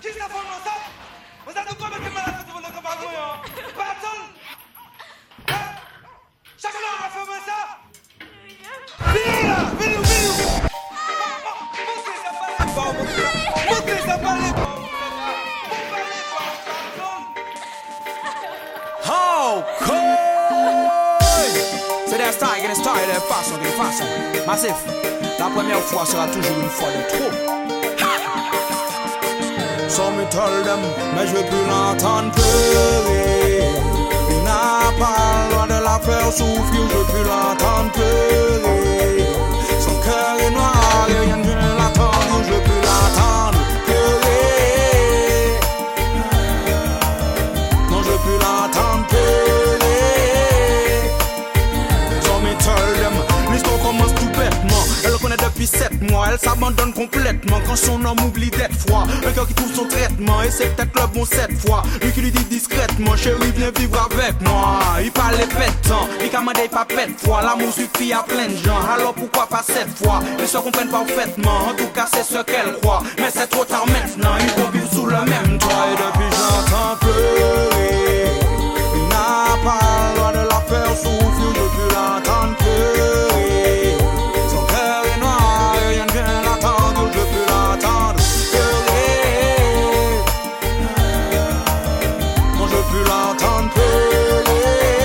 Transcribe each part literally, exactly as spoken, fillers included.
Qui ça fait ça? Vous êtes pas avec malade pour le cabanon. Pardon. Chacun a fait ça. Venez là, venez, venez. Montrez ça par les bords. Montrez ça par les bords. Oh, cool. C'est des stars, des stars, des façons, des façons. Massif, la première fois sera toujours une fois de trop. So me tell them, mais je veux plus l'entendre pleurer. Il n'a pas le droit de la faire souffrir, je veux plus l'entendre pleurer. Son cœur est noir et rien ne vient l'attendre, je veux plus l'entendre pleurer. Non, je veux plus l'entendre pleurer. So me tell them, l'histoire commence tout bêtement. Elle le connaît depuis sept mois, elle s'abandonne complètement quand son homme oublie d'être froid. Un cœur qui trouve son traitement et c'est peut-être le bon cette fois. Lui qui lui dit discrètement, chérie viens vivre avec moi. Il parle pétant, il commande pas pète fois. L'amour suffit à plein de gens, alors pourquoi pas cette fois? Ils se comprennent parfaitement, en tout cas c'est ce qu'elle croit. Mais c'est trop tard maintenant, ils vont vivre sous le même toit. Et depuis j'entends pleurer, il n'a pas le droit de la faire souffrir, je peux l'entendre pleurer. Son cœur est noir et rien ne vient l'attendre, je peux l'entendre pleurer. Non, je peux l'entendre pleurer.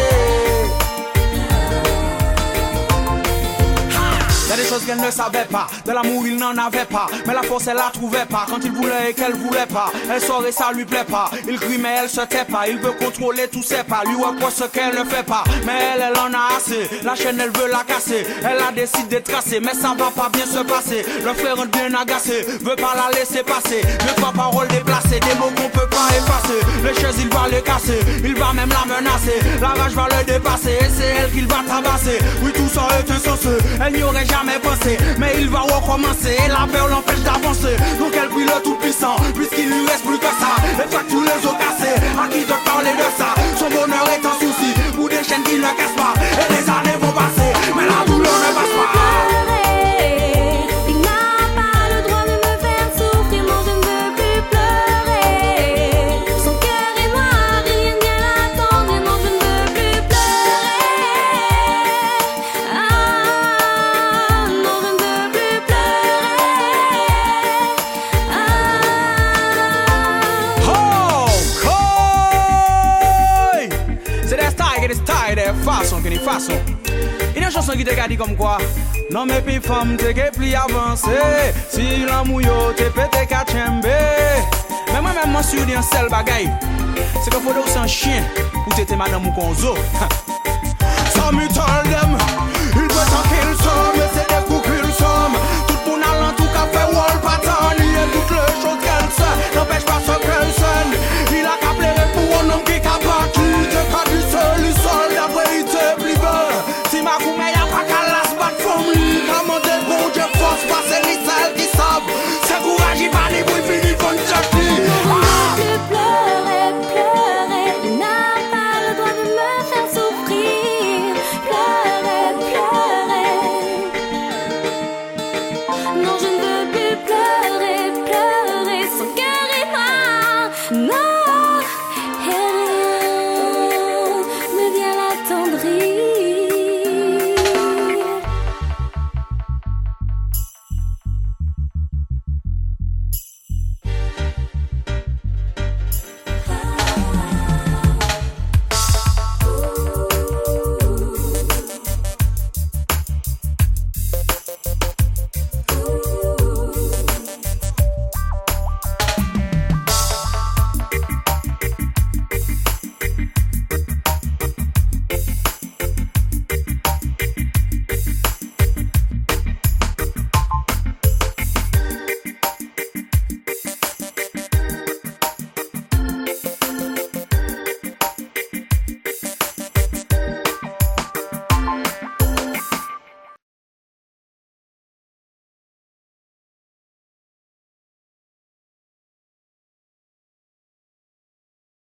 Y'a des choses qu'elle ne savait pas, de l'amour il n'en avait pas, mais la force elle la trouvait pas, quand il voulait et qu'elle voulait pas, elle sort et ça lui plaît pas, il crie mais elle se tait pas, il veut contrôler tous ses pas, lui ouais quoi ce qu'elle ne fait pas, mais elle elle en a assez, la chaîne elle veut la casser, elle a décidé de tracer, mais ça va pas bien se passer, le frère est bien agacé, veut pas la laisser passer, deux trois paroles déplacées, des mots qu'on peut pas effacer, les chaises il va les casser, il va même la menacer, la rage va le dépasser, et c'est elle qu'il va tabasser, oui tout ça est insensé, elle n'y aurait jamais pensé, mais il va recommencer et la peur l'empêche d'avancer. Donc elle prie le tout puissant, puisqu'il lui reste plus que ça. Et toi tous les os cassés, à qui de parler de ça? Son bonheur est un souci, pour des chaînes qui ne cassent pas. Et les années vont passer, mais la douleur ne passe pas. Façon, que façon. Il y a une chanson qui te dit comme quoi. Non mais puis femme t'es que plus avancé. Si l'amour yo t'es pété qu'à tchembe. Mais moi-même moi suis dit un seul bagaille. C'est qu'il faut aussi un chien pour t'aider madame ou konzo. So me tell them, il peut t'en